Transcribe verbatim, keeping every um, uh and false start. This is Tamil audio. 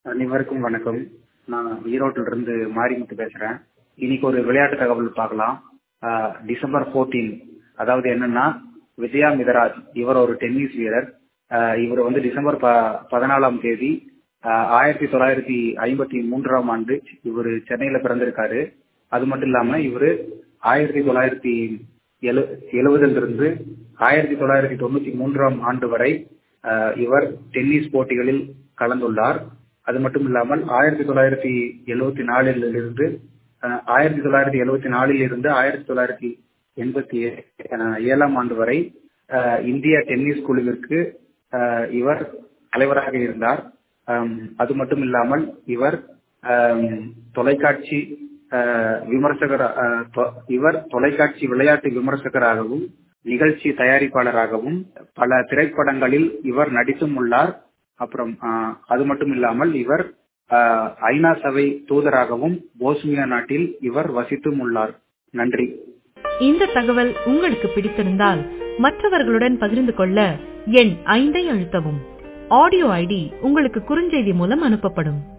அனைவருக்கும் வணக்கம். நான் ஈரோட்டில இருந்து மாரிமுத்து பேசுறேன். இன்னைக்கு ஒரு விளையாட்டு தகவல் பார்க்கலாம். ஆஹ் டிசம்பர் பதினான்கு அதாவது என்னன்னா விஜயா மிதராஜ் இவர் ஒரு டென்னிஸ் வீரர். ஆஹ் இவர் வந்து டிசம்பர் ப- பதினாலாம் தேதி ஆஹ் ஆயிரத்தி தொள்ளாயிரத்தி ஐம்பத்தி மூன்றாம் ஆண்டு இவர் சென்னையில பிறந்திருக்காரு. அது மட்டும் இல்லாம இவரு ஆயிரத்தி தொள்ளாயிரத்தி எழு எழுபதுல இருந்து ஆயிரத்தி தொள்ளாயிரத்தி தொண்ணூத்தி மூன்றாம் ஆண்டு வரை ஆஹ் இவர் டென்னிஸ் போட்டிகளில் கலந்துள்ளார். அது மட்டும் இல்லாமல் ஆயிரத்தி தொள்ளாயிரத்தி எழுபத்தி நாலில் இருந்து அஹ், ஆயிரத்தி தொள்ளாயிரத்தி எழுபத்தி நாலில் இருந்து ஆயிரத்தி தொள்ளாயிரத்தி எண்பத்தி ஏ- ஏழாம் ஆண்டு வரை அஹ், இந்திய டென்னிஸ் குழுவிற்கு அஹ், இவர் தலைவராக இருந்தார். அம், அது மட்டும் இல்லாமல் இவர் அம், தொலைக்காட்சி அஹ், விமர்சகர் அஹ், தொ- இவர் தொலைக்காட்சி விளையாட்டு விமர்சகராகவும் நிகழ்ச்சி தயாரிப்பாளராகவும் பல திரைப்படங்களில் இவர் நடித்தும் உள்ளார். அப்புறம் ஆஹ், அது மட்டும் இல்லாமல் இவர் ஆஹ், ஐநா சபை தூதராகவும் போஸ்னியா நாட்டில் இவர் வசித்தும் உள்ளார். நன்றி. இந்த தகவல் உங்களுக்கு பிடித்திருந்தால் மற்றவர்களுடன் பகிர்ந்து கொள்ள எண் ஐந்தை அழுத்தவும். ஆடியோ ஐடி உங்களுக்கு குறுஞ்செய்தி மூலம் அனுப்பப்படும்.